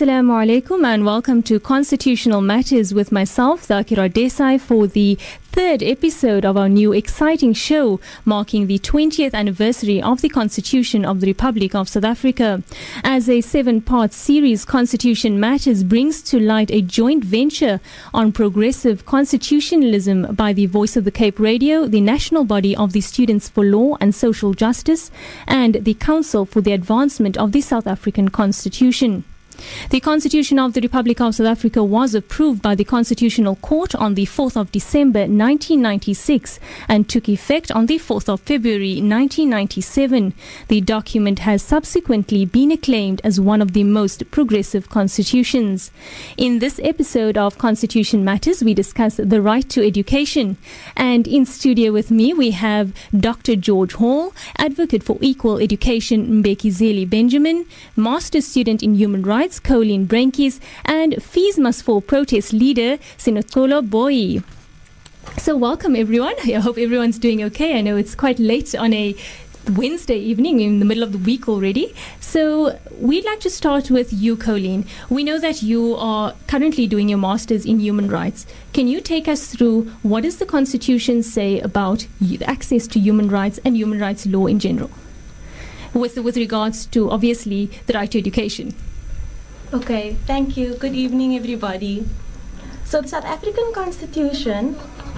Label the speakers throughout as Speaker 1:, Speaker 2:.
Speaker 1: Assalamu alaikum and welcome to Constitutional Matters with myself, Zakira Desai, for the third episode of our new exciting show marking the 20th anniversary of the Constitution of the Republic of South Africa. As a 7-part series, Constitution Matters brings to light a joint venture on progressive constitutionalism by the Voice of the Cape Radio, the national body of the Students for Law and Social Justice, and the Council for the Advancement of the South African Constitution. The Constitution of the Republic of South Africa was approved by the Constitutional Court on the 4th of December 1996 and took effect on the 4th of February 1997. The document has subsequently been acclaimed as one of the most progressive constitutions. In this episode of Constitution Matters, we discuss the right to education. And in studio with me, we have Dr. George Hall, Advocate for Equal Education Mbekizeli Benjamin, Master's Student in Human Rights Colleen Brenkes, and Fees Must Fall protest leader Sinotolo Boy. So welcome everyone. I hope everyone's doing okay. I know it's quite late on a Wednesday evening in the middle of the week already. So we'd like to start with you, Colleen. We know that you are currently doing your Masters in Human Rights. Can you take us through what does the Constitution say about access to human rights and human rights law in general, with regards to obviously the right to education?
Speaker 2: Okay, thank you. Good evening, everybody. So the South African Constitution,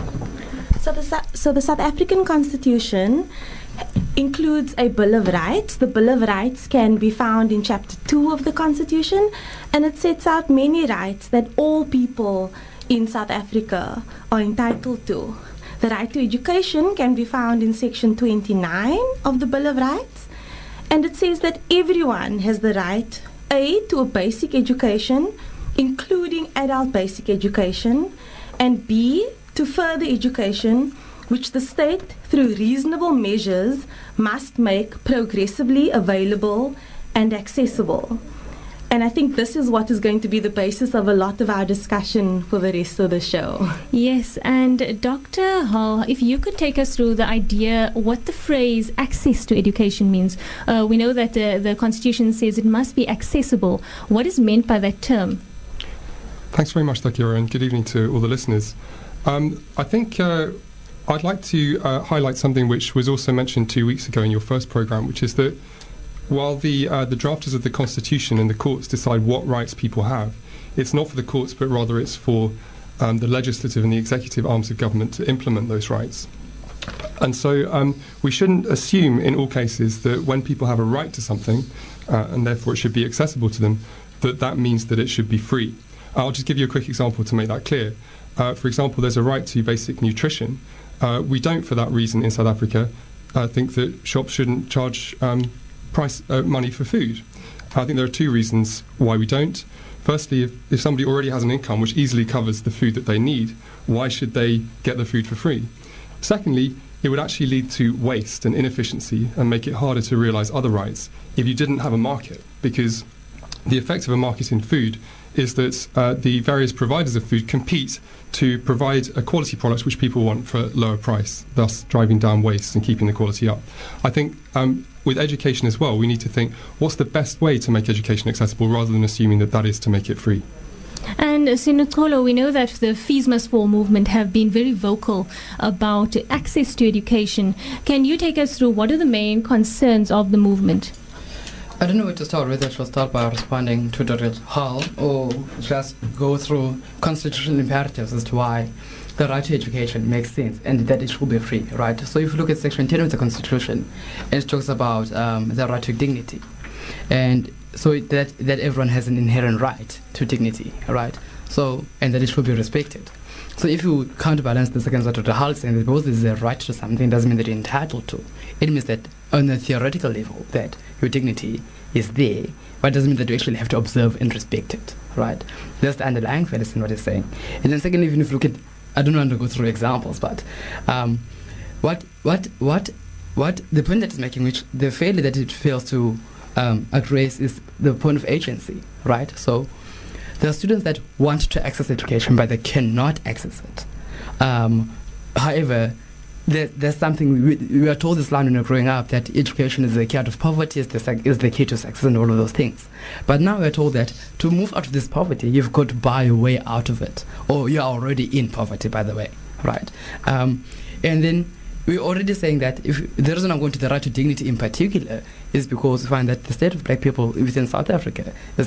Speaker 2: the South African Constitution includes a Bill of Rights. The Bill of Rights can be found in Chapter 2 of the Constitution, and it sets out many rights that all people in South Africa are entitled to. The right to education can be found in Section 29 of the Bill of Rights, and it says that everyone has the right A, to a basic education, including adult basic education, and B, to further education, which the state, through reasonable measures, must make progressively available and accessible. And I think this is what is going to be the basis of a lot of our discussion for the rest of the show.
Speaker 1: Yes, and Dr. Hall, if you could take us through the idea, what the phrase access to education means. We know that the Constitution says it must be accessible. What is meant by that term?
Speaker 3: Thanks very much, Dakira, and good evening to all the listeners. I think I'd like to highlight something which was also mentioned 2 weeks ago in your first programme, which is that while the drafters of the Constitution and the courts decide what rights people have, it's not for the courts, but rather it's for the legislative and the executive arms of government to implement those rights. And so we shouldn't assume in all cases that when people have a right to something, and therefore it should be accessible to them, that means that it should be free. I'll just give you a quick example to make that clear. For example, there's a right to basic nutrition. We don't, for that reason, in South Africa, think that shops shouldn't charge money for food. I think there are two reasons why we don't. Firstly, if somebody already has an income which easily covers the food that they need, why should they get the food for free? Secondly, it would actually lead to waste and inefficiency and make it harder to realise other rights if you didn't have a market, because the effect of a market in food is that the various providers of food compete to provide a quality product which people want for a lower price, thus driving down waste and keeping the quality up. I think with education as well, we need to think, what's the best way to make education accessible rather than assuming that is to make it free?
Speaker 1: And Sinotolo, we know that the Fees Must Fall movement have been very vocal about access to education. Can you take us through what are the main concerns of the movement?
Speaker 4: I don't know where to start, whether I should start by responding to Dr. Hall or just go through constitutional imperatives as to why the right to education makes sense and that it should be free, right? So if you look at Section 10 of the Constitution, it talks about the right to dignity. And so that everyone has an inherent right to dignity, right? So, and that it should be respected. So if you counterbalance this against what Dr. Hall is saying, that because there's a right to something doesn't mean that you're entitled to. It means that on a theoretical level, that your dignity is there, but it doesn't mean that you actually have to observe and respect it, right? That's the underlying fallacy in what he's saying. And then secondly, even if you look at, I don't want to go through examples, but what the point that he's making, which the failure that it fails to address, is the point of agency, right? So there are students that want to access education, but they cannot access it. However, there's something we are told this line when we're growing up, that education is the key out of poverty, is the key to success and all of those things. But now we're told that to move out of this poverty, you've got to buy your way out of it, or you're already in poverty, by the way, right? And then we're already saying that if the reason I'm going to the right to dignity in particular is because we find that the state of black people within South Africa is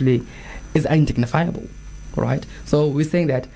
Speaker 4: undignifiable, right? So we're saying that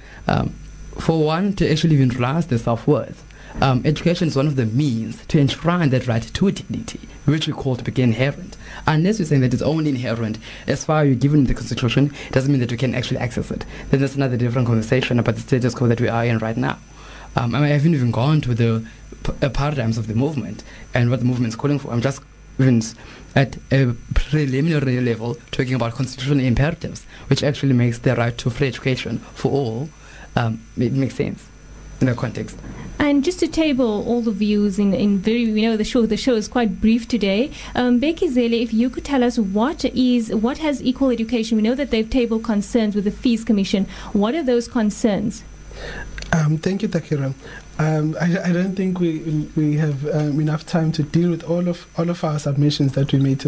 Speaker 4: for one to actually even realize their self-worth, education is one of the means to enshrine that right to dignity, which we call to be inherent. Unless you're saying that it's only inherent as far as you're given the Constitution, it doesn't mean that you can actually access it. Then there's another different conversation about the status quo that we are in right now. I haven't even gone to the paradigms of the movement and what the movement is calling for. I'm just even at a preliminary level talking about constitutional imperatives, which actually makes the right to free education for all. It makes sense in that context.
Speaker 1: And just to table all the views in very, we know the show is quite brief today. Becky Zele, if you could tell us what has Equal Education, we know that they've tabled concerns with the Fees Commission. What are those concerns?
Speaker 5: Thank you, Takira. I don't think we have enough time to deal with all of our submissions that we made to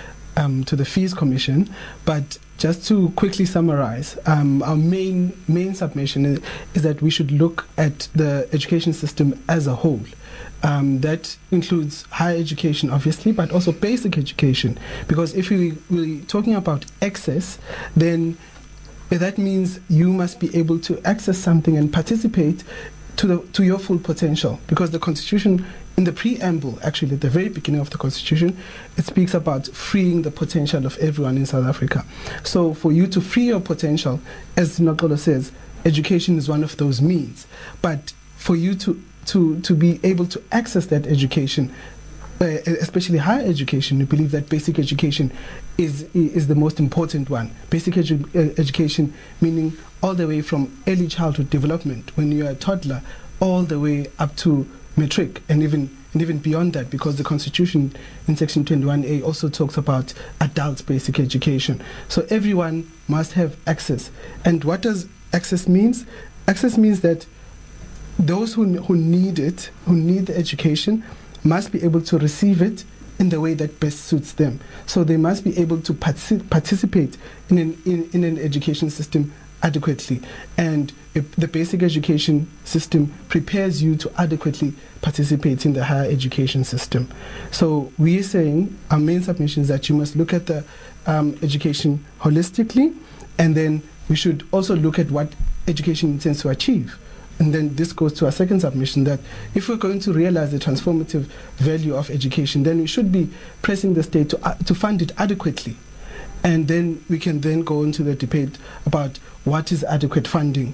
Speaker 5: the Fees Commission, but just to quickly summarize, our main submission is that we should look at the education system as a whole. That includes higher education, obviously, but also basic education. Because if we're talking about access, then that means you must be able to access something and participate to your full potential. Because the Constitution, in the preamble, actually at the very beginning of the Constitution, it speaks about freeing the potential of everyone in South Africa. So for you to free your potential, as Nokolo says, education is one of those means. But for you to be able to access that education, especially higher education, we believe that basic education is the most important one. Basic education meaning all the way from early childhood development, when you're a toddler, all the way up to matric, and even beyond that, because the Constitution in Section 21A also talks about adult basic education. So everyone must have access. And what does access mean? Access means that those who need it, who need the education, must be able to receive it in the way that best suits them. So they must be able to participate in an education system adequately. And the basic education system prepares you to adequately participate in the higher education system. So we are saying, our main submission is that you must look at the education holistically, and then we should also look at what education intends to achieve. And then this goes to our second submission, that if we're going to realize the transformative value of education, then we should be pressing the state to fund it adequately. And then we can then go into the debate about what is adequate funding,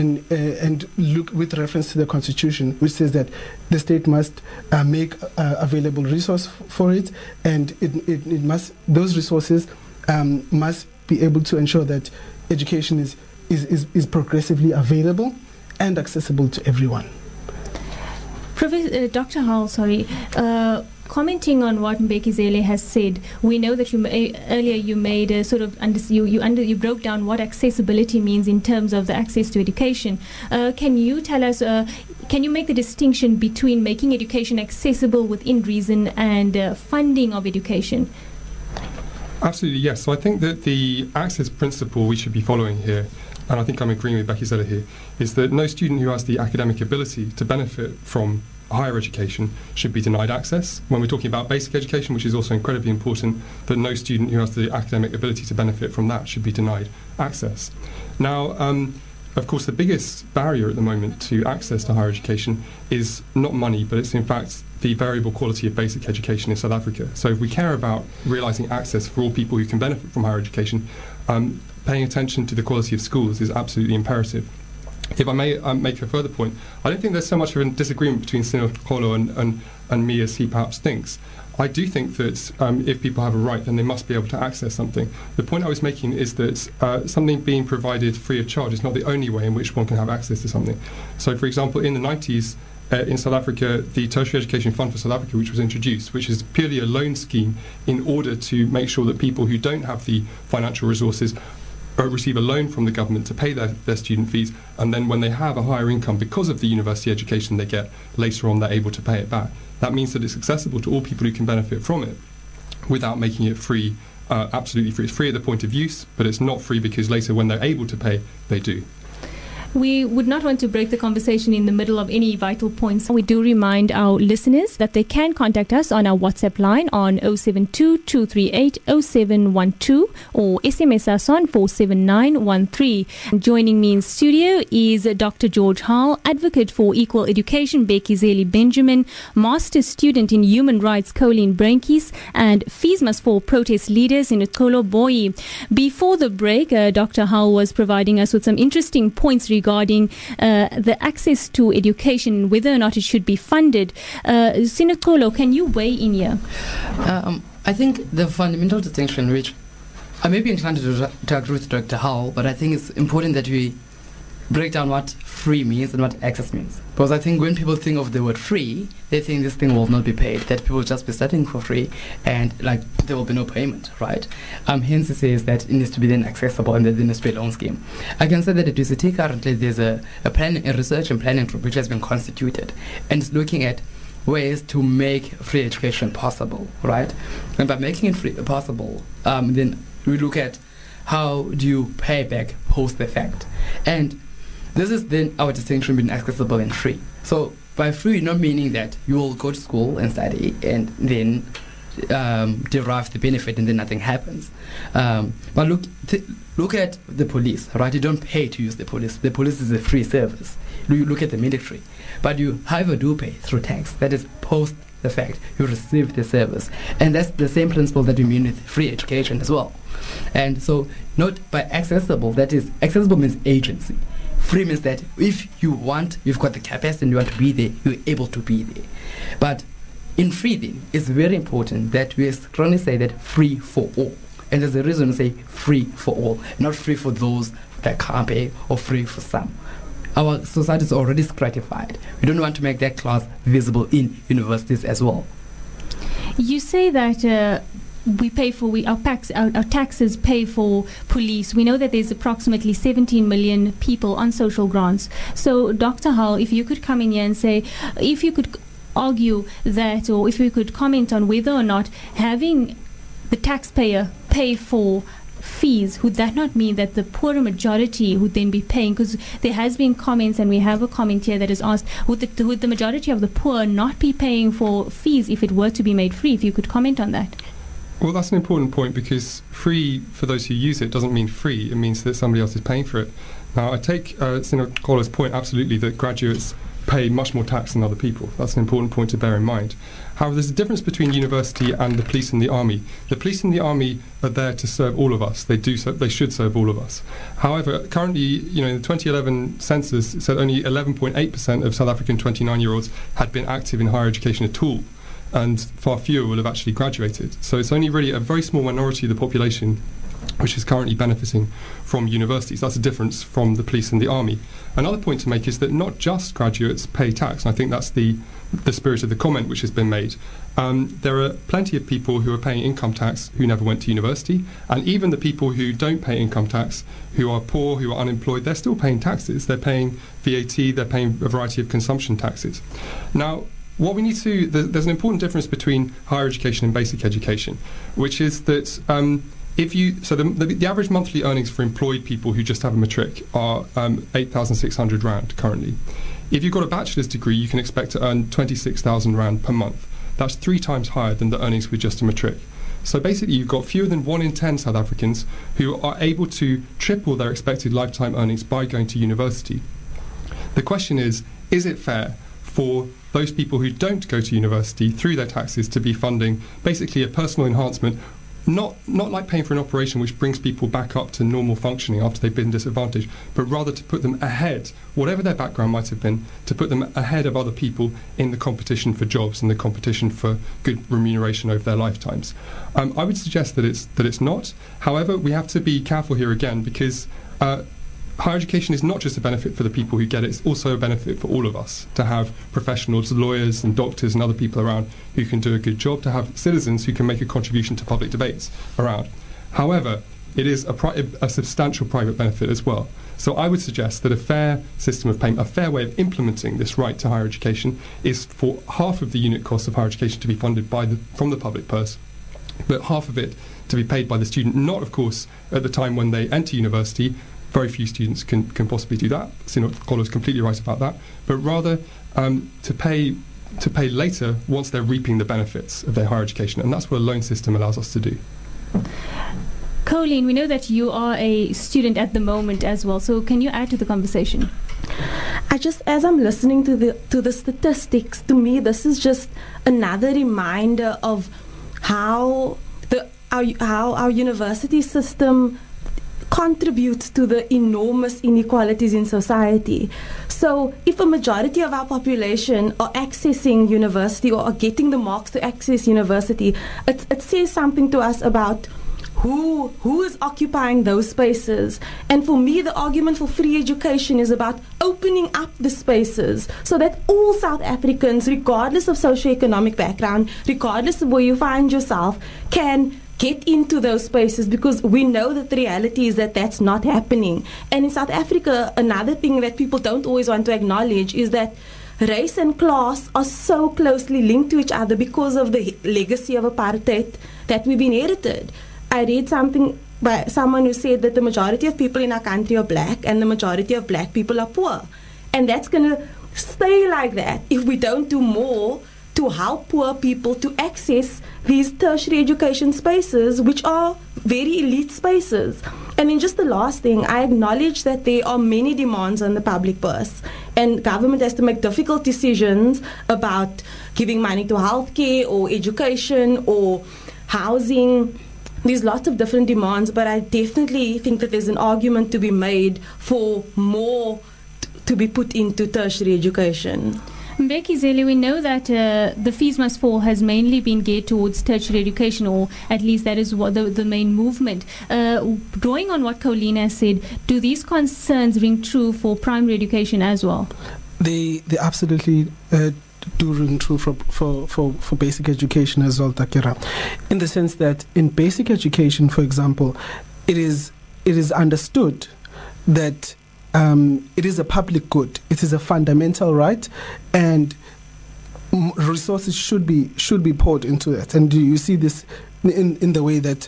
Speaker 5: and look with reference to the Constitution, which says that the state must make available resource for it, and it must, those resources must be able to ensure that education is progressively available and accessible to everyone.
Speaker 1: Dr. Hall, commenting on what Mbeki Zele has said, we know that earlier you made a sort of you broke down what accessibility means in terms of the access to education. Can you tell us? Can you make the distinction between making education accessible within reason and funding of education?
Speaker 3: Absolutely, yes. So I think that the access principle we should be following here, and I think I'm agreeing with Becky Zele here, is that no student who has the academic ability to benefit from higher education should be denied access. When we're talking about basic education, which is also incredibly important, that no student who has the academic ability to benefit from that should be denied access. Now, of course, the biggest barrier at the moment to access to higher education is not money, but it's in fact the variable quality of basic education in South Africa. So if we care about realising access for all people who can benefit from higher education, paying attention to the quality of schools is absolutely imperative. If I may make a further point, I don't think there's so much of a disagreement between Sinokolo and me as he perhaps thinks. I do think that if people have a right, then they must be able to access something. The point I was making is that something being provided free of charge is not the only way in which one can have access to something. So, for example, in the 90s, in South Africa, the Tertiary Education Fund for South Africa, which was introduced, which is purely a loan scheme in order to make sure that people who don't have the financial resources receive a loan from the government to pay their student fees, and then when they have a higher income because of the university education they get, later on they're able to pay it back. That means that it's accessible to all people who can benefit from it without making it free, absolutely free. It's free at the point of use, but it's not free because later when they're able to pay, they do.
Speaker 1: We would not want to break the conversation in the middle of any vital points. We do remind our listeners that they can contact us on our WhatsApp line on 072-238-0712 or SMS us on 47913. Joining me in studio is Dr. George Hall, advocate for equal education, Bekizeli Benjamin, master's student in human rights, Colleen Brankis, and Fees Must Fall protest leaders in Kolo Boyi. Before the break, Dr. Hall was providing us with some interesting points regarding the access to education, whether or not it should be funded. Sinakolo, can you weigh in here?
Speaker 4: I think the fundamental distinction, which I may be inclined to agree with Dr. Howell, but I think it's important that we break down what free means and what access means. Because I think when people think of the word free, they think this thing will not be paid, that people will just be studying for free and there will be no payment, right? Hence it says that it needs to be then accessible and there needs to be a loan scheme. I can say that at UCT currently there's a research and planning group which has been constituted and is looking at ways to make free education possible, right? And by making it free possible, then we look at how do you pay back post the fact. And this is then our distinction between accessible and free. So by free, not meaning that you will go to school and study and then derive the benefit and then nothing happens. But look at the police, right? You don't pay to use the police. The police is a free service. You look at the military. But you, however, do pay through tax. That is post the fact. You receive the service. And that's the same principle that we mean with free education as well. And so not by accessible, that is, accessible means agency. Free means that if you want, you've got the capacity and you want to be there, you're able to be there. But in free then, it's very important that we strongly say that free for all. And there's a reason to say free for all, not free for those that can't pay or free for some. Our society is already stratified. We don't want to make that class visible in universities as well.
Speaker 1: You say that we pay for our taxes pay for police. We know that there's approximately 17 million people on social grants. So, Dr. Hull, if you could come in here and say, if you could argue that, or if you could comment on whether or not having the taxpayer pay for fees, would that not mean that the poorer majority would then be paying? Because there has been comments, and we have a comment here that is asked, would the majority of the poor not be paying for fees if it were to be made free? If you could comment on that.
Speaker 3: Well, that's an important point, because free for those who use it doesn't mean free. It means that somebody else is paying for it. Now, I take Sinakolo's point absolutely that graduates pay much more tax than other people. That's an important point to bear in mind. However, there's a difference between university and the police and the army. The police and the army are there to serve all of us. They should serve all of us. However, currently, in the 2011 census, it said only 11.8% of South African 29-year-olds had been active in higher education at all, and far fewer will have actually graduated. So it's only really a very small minority of the population which is currently benefiting from universities. That's a difference from the police and the army. Another point to make is that not just graduates pay tax, and I think that's the spirit of the comment which has been made. There are plenty of people who are paying income tax who never went to university, and even the people who don't pay income tax, who are poor, who are unemployed, they're still paying taxes. They're paying VAT, they're paying a variety of consumption taxes. Now, what we need to, there's an important difference between higher education and basic education, which is that the average monthly earnings for employed people who just have a matric are 8,600 Rand currently. If you've got a bachelor's degree, you can expect to earn 26,000 Rand per month. That's 3 times higher than the earnings with just a matric. So basically, you've got fewer than 1 in 10 South Africans who are able to triple their expected lifetime earnings by going to university. The question is it fair for those people who don't go to university through their taxes to be funding basically a personal enhancement, not like paying for an operation which brings people back up to normal functioning after they've been disadvantaged, but rather to put them ahead, whatever their background might have been, to put them ahead of other people in the competition for jobs and the competition for good remuneration over their lifetimes. I would suggest that it's not. However, we have to be careful here again, because higher education is not just a benefit for the people who get it, it's also a benefit for all of us, to have professionals, lawyers and doctors and other people around who can do a good job, to have citizens who can make a contribution to public debates around. However, it is a substantial private benefit as well. So I would suggest that a fair system of payment, a fair way of implementing this right to higher education, is for half of the unit cost of higher education to be funded from the public purse, but half of it to be paid by the student, not, of course, at the time when they enter university. Very few students can possibly do that. Kolo is completely right about that. But rather to pay later once they're reaping the benefits of their higher education. And that's what a loan system allows us to do.
Speaker 1: Colleen, we know that you are a student at the moment as well. So can you add to the conversation?
Speaker 2: As I'm listening to the statistics, to me, this is just another reminder of how our university system contributes to the enormous inequalities in society. So if a majority of our population are accessing university or are getting the marks to access university, it says something to us about who is occupying those spaces. And for me, the argument for free education is about opening up the spaces so that all South Africans, regardless of socioeconomic background, regardless of where you find yourself, can get into those spaces, because we know that the reality is that that's not happening. And in South Africa, another thing that people don't always want to acknowledge is that race and class are so closely linked to each other because of the legacy of apartheid that we've inherited. I read something by someone who said that the majority of people in our country are black and the majority of black people are poor. And that's going to stay like that if we don't do more to help poor people to access these tertiary education spaces, which are very elite spaces. And then just the last thing, I acknowledge that there are many demands on the public purse, and government has to make difficult decisions about giving money to healthcare or education or housing. There's lots of different demands, but I definitely think that there's an argument to be made for more to be put into tertiary education.
Speaker 1: Becky Zeli, we know that the Fees Must Fall has mainly been geared towards tertiary education, or at least that is what the main movement. Drawing on what Colleen has said, do these concerns ring true for primary education as well?
Speaker 5: They absolutely do ring true for basic education as well, Takira, in the sense that in basic education, for example, it is understood that it is a public good. It is a fundamental right, and resources should be poured into that. And you see this in the way that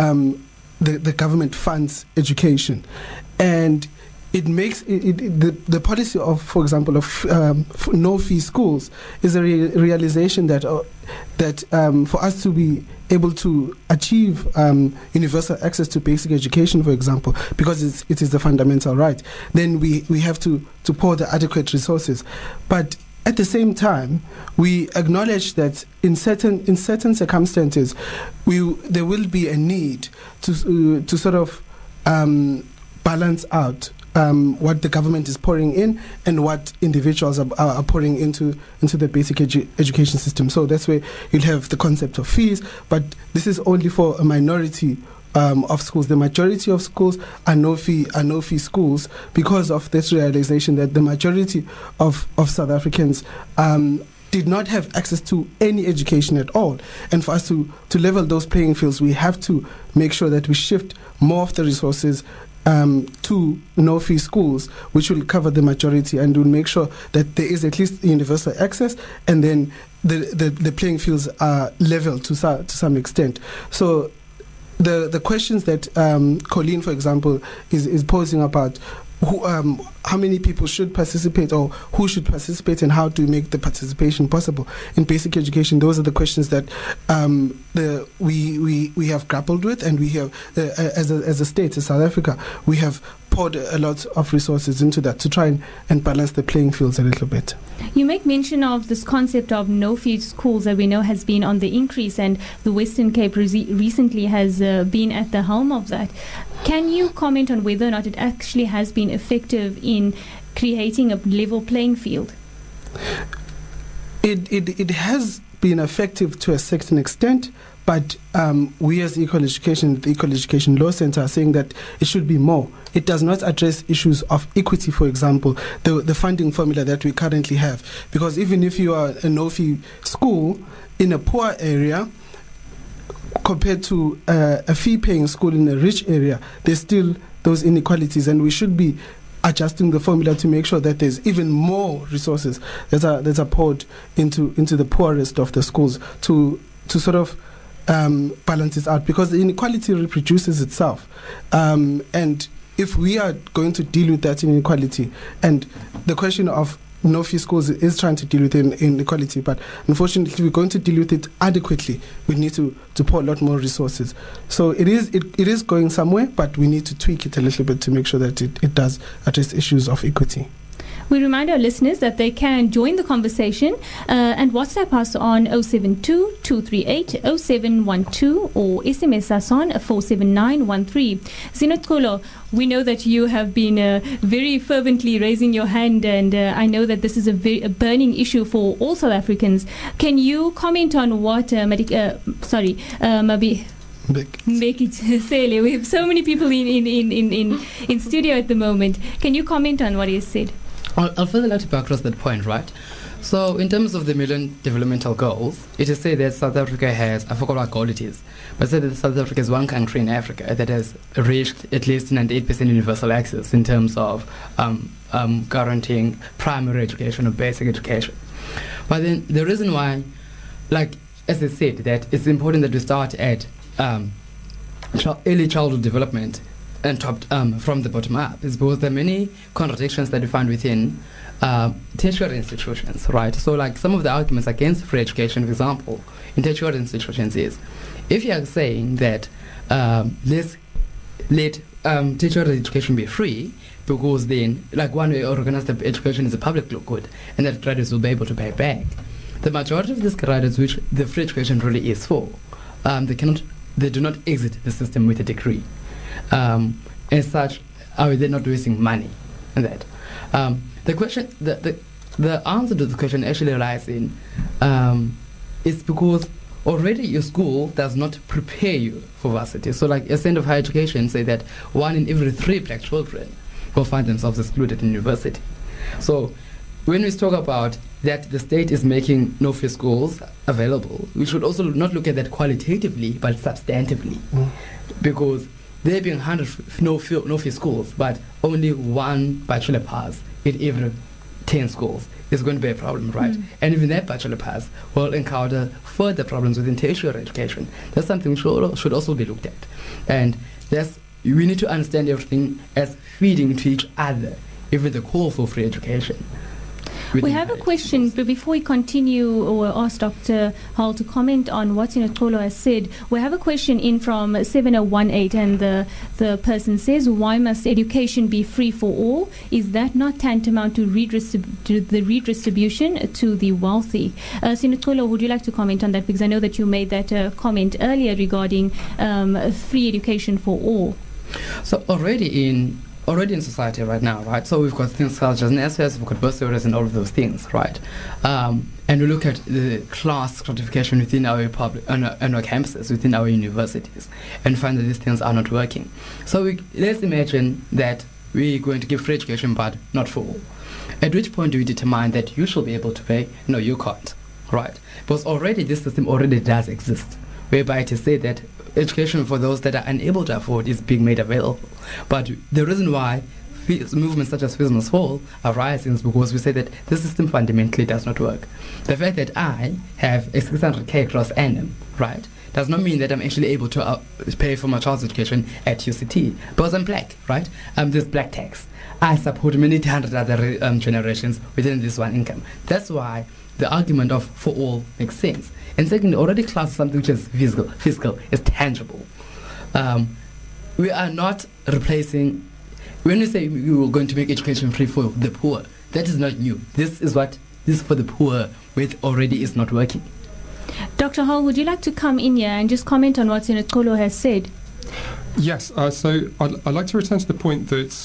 Speaker 5: the government funds education, and it makes the policy of, for example, of no fee schools is a realization that for us to be able to achieve universal access to basic education, for example, because it is the fundamental right, then we have to pour the adequate resources. But at the same time, we acknowledge that in certain circumstances, there will be a need to sort of balance out what the government is pouring in and what individuals are pouring into the basic education system. So that's where you'll have the concept of fees, but this is only for a minority of schools. The majority of schools are no fee schools because of this realization that the majority of South Africans did not have access to any education at all. And for us to level those playing fields, we have to make sure that we shift more of the resources to no-fee schools, which will cover the majority and will make sure that there is at least universal access, and then the playing fields are level to some extent. So the questions that Colleen, for example, is posing about how many people should participate or who should participate and how to make the participation possible in basic education, those are the questions that we have grappled with, and we have as a state, as South Africa, we have poured a lot of resources into that to try and balance the playing fields a little bit.
Speaker 1: You make mention of this concept of no-fee schools that we know has been on the increase, and the Western Cape recently has been at the helm of that. Can you comment on whether or not it actually has been effective in creating a level playing field?
Speaker 5: It has been effective to a certain extent, but we as the Equal Education Law Centre are saying that it should be more. It does not address issues of equity, for example, the funding formula that we currently have. Because even if you are a no-fee school in a poor area, compared to a fee-paying school in a rich area, there's still those inequalities, and we should be adjusting the formula to make sure that there's even more resources that are poured into the poorest of the schools to sort of balance it out, because the inequality reproduces itself, and if we are going to deal with that inequality, and the question of no-fee schools is trying to deal with inequality, but unfortunately, if we're going to deal with it adequately, we need to pour a lot more resources. So it is going somewhere, but we need to tweak it a little bit to make sure that it does address issues of equity.
Speaker 1: We remind our listeners that they can join the conversation and WhatsApp us on 072-238-0712 or SMS us on 47913. Zinotkulo, we know that you have been very fervently raising your hand, and I know that this is a burning issue for all South Africans. Can you comment on what Mbeki Sele, we have so many people in studio at the moment. Can you comment on what he has said?
Speaker 4: I'll further like to back across that point, right? So, in terms of the Millennium Developmental Goals, it is said that South Africa has, I forgot what goal it is, but said that South Africa is one country in Africa that has reached at least 98% universal access in terms of guaranteeing primary education or basic education. But then the reason why, like as I said, that it's important that we start at early childhood development and from the bottom up is because there are many contradictions that we find within tertiary institutions, right? So, like some of the arguments against free education, for example, in tertiary institutions is, if you are saying that let's let tertiary education be free, because then, like one way organized education is a public good, and that graduates will be able to pay back. The majority of these graduates, which the free education really is for, they do not exit the system with a degree. As such, they're not wasting money in that. The question, the answer to the question actually lies in, it's because already your school does not prepare you for varsity. So, like a Center of Higher Education say that 1 in every 3 black children will find themselves excluded in university. So, when we talk about that the state is making no-fee schools available, we should also not look at that qualitatively but substantively, because there being 100 no-fee schools, but only 1 bachelor pass in every 10 schools is going to be a problem, right? And even that bachelor pass will encounter further problems within tertiary education. That's something should also be looked at. And we need to understand everything as feeding to each other, even the call for free education.
Speaker 1: We have a question, but before we continue or ask Dr. Hall to comment on what Zinotkulo has said, we have a question in from 7018, and the person says, why must education be free for all? Is that not tantamount to the redistribution to the wealthy? Zinotkulo, would you like to comment on that? Because I know that you made that comment earlier regarding free education for all.
Speaker 4: So already in society right now, right? So we've got things such as NSFAS, we've got bursaries and all of those things, right? And we look at the class stratification within our campuses, within our universities, and find that these things are not working. So let's imagine that we're going to give free education, but not for all. At which point do we determine that you shall be able to pay? No, you can't, right? Because already this system already does exist, whereby it is said that education for those that are unable to afford is being made available. But the reason why movements such as Fees Must Fall are rising is because we say that the system fundamentally does not work. The fact that I have a 600k gross annum, right, does not mean that I'm actually able to pay for my child's education at UCT, because I'm black, right? There's black tax. I support many hundred other generations within this one income. That's why the argument of for all makes sense. And secondly, already class is something which is fiscal, is tangible. We are not replacing, when we say we were going to make education free for the poor, that is not new. This is for the poor, which already is not working.
Speaker 1: Dr. Hall, would you like to come in here and just comment on what Zinotkulo has said?
Speaker 3: Yes, so I'd like to return to the point that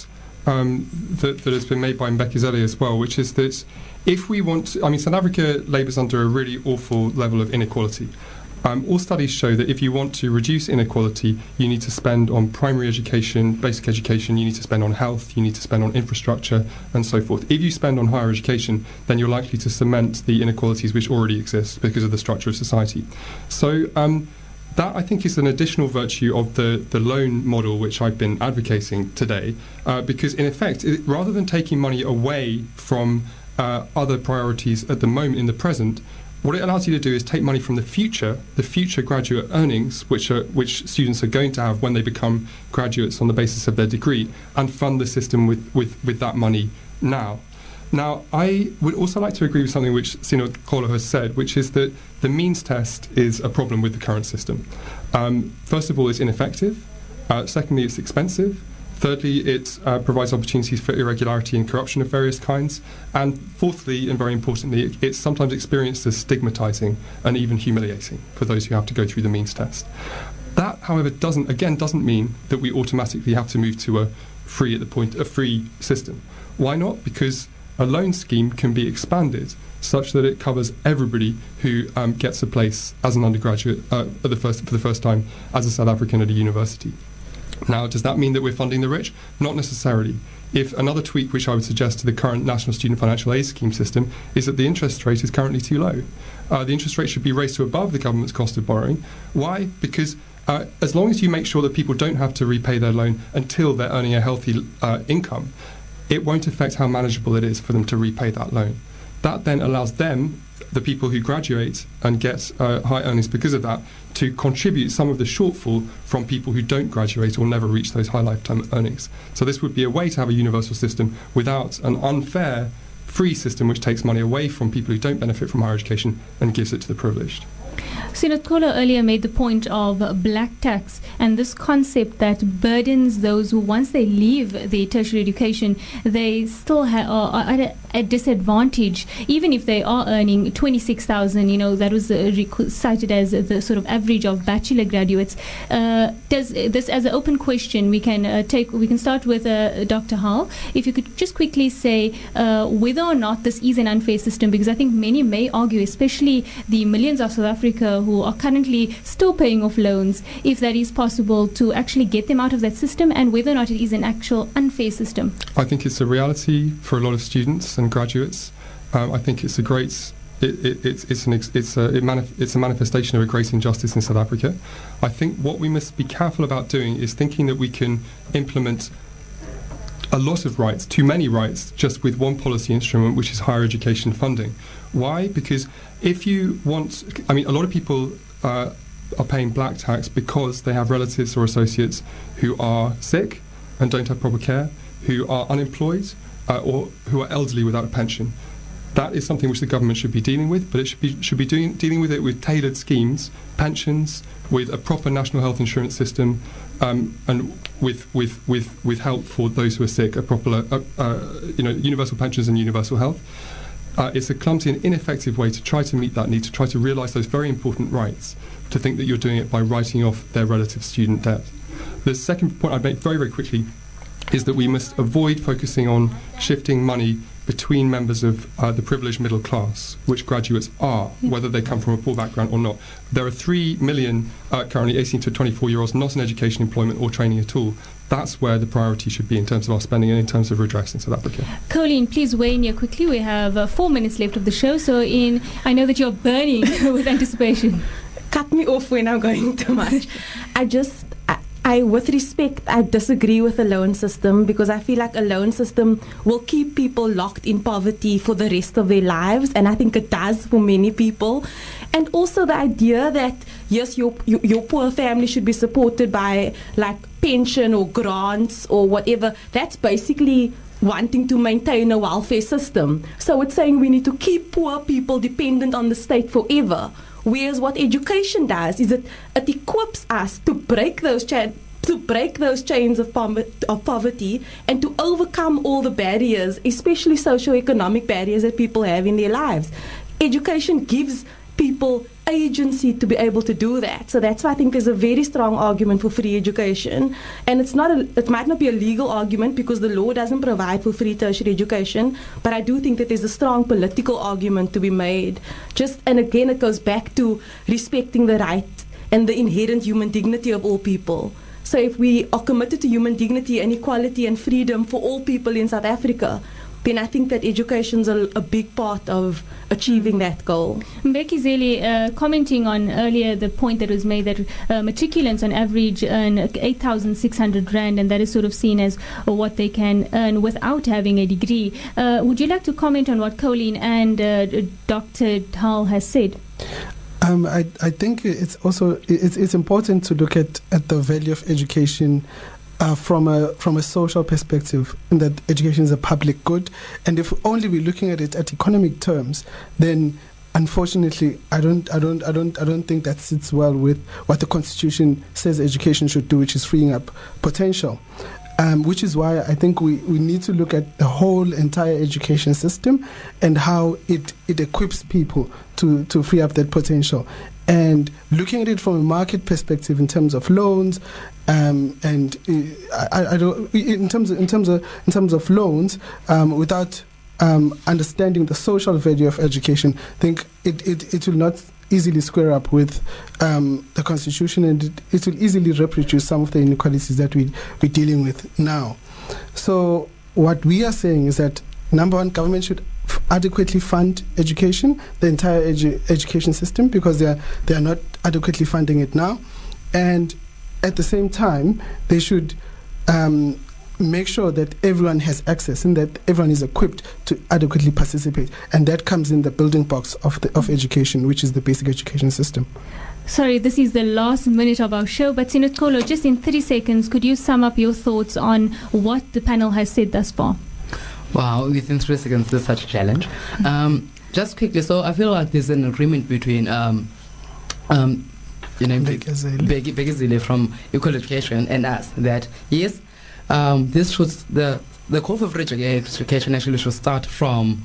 Speaker 3: has been made by Mbeki Sele as well, which is that if we want to, South Africa labours under a really awful level of inequality. All studies show that if you want to reduce inequality, you need to spend on primary education, basic education, you need to spend on health, you need to spend on infrastructure, and so forth. If you spend on higher education, then you're likely to cement the inequalities which already exist because of the structure of society. So That, I think, is an additional virtue of the loan model which I've been advocating today, because in effect, rather than taking money away from other priorities at the moment in the present, what it allows you to do is take money from the future graduate earnings, which students are going to have when they become graduates on the basis of their degree, and fund the system with that money now. Now, I would also like to agree with something which Sino Kolo has said, which is that the means test is a problem with the current system. First of all, it's ineffective. Secondly, it's expensive. Thirdly, it provides opportunities for irregularity and corruption of various kinds. And fourthly, and very importantly, it's sometimes experienced as stigmatizing and even humiliating for those who have to go through the means test. That, however, doesn't mean that we automatically have to move to a free system. Why not? Because a loan scheme can be expanded such that it covers everybody who gets a place as an undergraduate for the first time as a South African at a university. Now, does that mean that we're funding the rich? Not necessarily. If another tweak which I would suggest to the current National Student Financial Aid Scheme system is that the interest rate is currently too low. The interest rate should be raised to above the government's cost of borrowing. Why? Because as long as you make sure that people don't have to repay their loan until they're earning a healthy income, it won't affect how manageable it is for them to repay that loan. That then allows them, the people who graduate and get high earnings because of that, to contribute some of the shortfall from people who don't graduate or never reach those high lifetime earnings. So this would be a way to have a universal system without an unfair free system which takes money away from people who don't benefit from higher education and gives it to the privileged.
Speaker 1: Senator Kolo earlier made the point of black tax and this concept that burdens those who, once they leave the tertiary education, they still are at a disadvantage, even if they are earning 26,000. That was cited as the sort of average of bachelor graduates. Does this, as an open question, we can start with Dr. Hall. If you could just quickly say whether or not this is an unfair system, because I think many may argue, especially the millions of South Africa who are currently still paying off loans, if that is possible to actually get them out of that system, and whether or not it is an actual unfair system.
Speaker 3: I think it's a reality for a lot of students and graduates. I think it's a great. It's a manifestation of a great injustice in South Africa. I think what we must be careful about doing is thinking that we can implement a lot of rights, too many rights, just with one policy instrument, which is higher education funding. Why? Because if you want, a lot of people are paying black tax because they have relatives or associates who are sick and don't have proper care, who are unemployed, or who are elderly without a pension. That is something which the government should be dealing with, but it should be dealing with it with tailored schemes, pensions, with a proper national health insurance system, and with help for those who are sick, a proper universal pensions and universal health. It's a clumsy and ineffective way to try to meet that need, to try to realise those very important rights, to think that you're doing it by writing off their relative student debt. The second point I'd make very, very quickly is that we must avoid focusing on shifting money between members of the privileged middle class, which graduates are, whether they come from a poor background or not. There are 3 million currently 18 to 24-year-olds not in education, employment or training at all. That's where the priority should be in terms of our spending and in terms of redress in South Africa.
Speaker 1: Colleen, please weigh in here quickly. We have 4 minutes left of the show, so I know that you're burning with anticipation.
Speaker 2: Cut me off when I'm going too much. With respect, I disagree with the loan system, because I feel like a loan system will keep people locked in poverty for the rest of their lives, and I think it does for many people. And also the idea that, yes, your poor family should be supported by like pension or grants or whatever, that's basically wanting to maintain a welfare system. So it's saying we need to keep poor people dependent on the state forever. Whereas what education does is it equips us to break those chains of poverty and to overcome all the barriers, especially socioeconomic barriers that people have in their lives. Education gives people agency to be able to do that. So that's why I think there's a very strong argument for free education. And it might not be a legal argument because the law doesn't provide for free tertiary education, but I do think that there's a strong political argument to be made. And again, it goes back to respecting the right and the inherent human dignity of all people. So if we are committed to human dignity and equality and freedom for all people in South Africa, then I think that education's a big part of achieving that goal.
Speaker 1: Becky Zele, commenting on earlier the point that was made that matriculants on average earn 8,600 Rand, and that is sort of seen as what they can earn without having a degree. Would you like to comment on what Colleen and Dr. Hall has said?
Speaker 5: I think it's also it's important to look at the value of education from a social perspective, in that education is a public good, and if only we're looking at it at economic terms, then unfortunately I don't think that sits well with what the Constitution says education should do, which is freeing up potential. Which is why I think we need to look at the whole entire education system and how it equips people to free up that potential. And looking at it from a market perspective in terms of loans, and I don't in terms of loans, without understanding the social value of education, I think it will not easily square up with the Constitution, and it will easily reproduce some of the inequalities that we're dealing with now. So what we are saying is that, number one, government should adequately fund education, the entire education system, because they are not adequately funding it now. And at the same time, they should make sure that everyone has access and that everyone is equipped to adequately participate, and that comes in the building blocks of education, which is the basic education system.
Speaker 1: Sorry, this is the last minute of our show, but Sinukolo, just in 30 seconds, could you sum up your thoughts on what the panel has said thus far?
Speaker 4: Wow, within 3 seconds, this is such a challenge. Just quickly, so I feel like there's an agreement between Becky Zele from Equal Education and us that yes, this should the call for free education actually should start from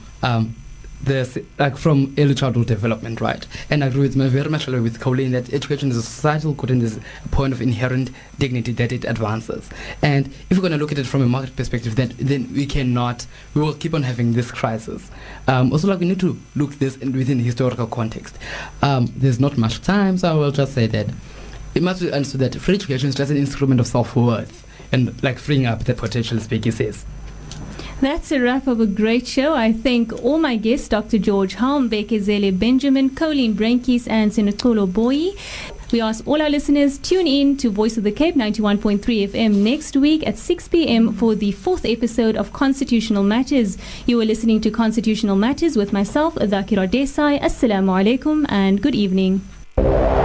Speaker 4: from early childhood development, right? And I agree very much with Colleen that education is a societal good and there's a point of inherent dignity that it advances. And if we're going to look at it from a market perspective, then we will keep on having this crisis. Also, we need to look this within the historical context. There's not much time, so I will just say that it must be understood that free education is just an instrument of self-worth and freeing up the potential, as Becky says.
Speaker 1: That's a wrap of a great show. I thank all my guests, Dr. George Halm, Becky Zele Benjamin, Colleen Brenkis, and Sinukolo Boy. We ask all our listeners, tune in to Voice of the Cape 91.3 FM next week at 6 p.m. for the 4th episode of Constitutional Matters. You are listening to Constitutional Matters with myself, Dhakira Desai. Assalamu alaikum and good evening.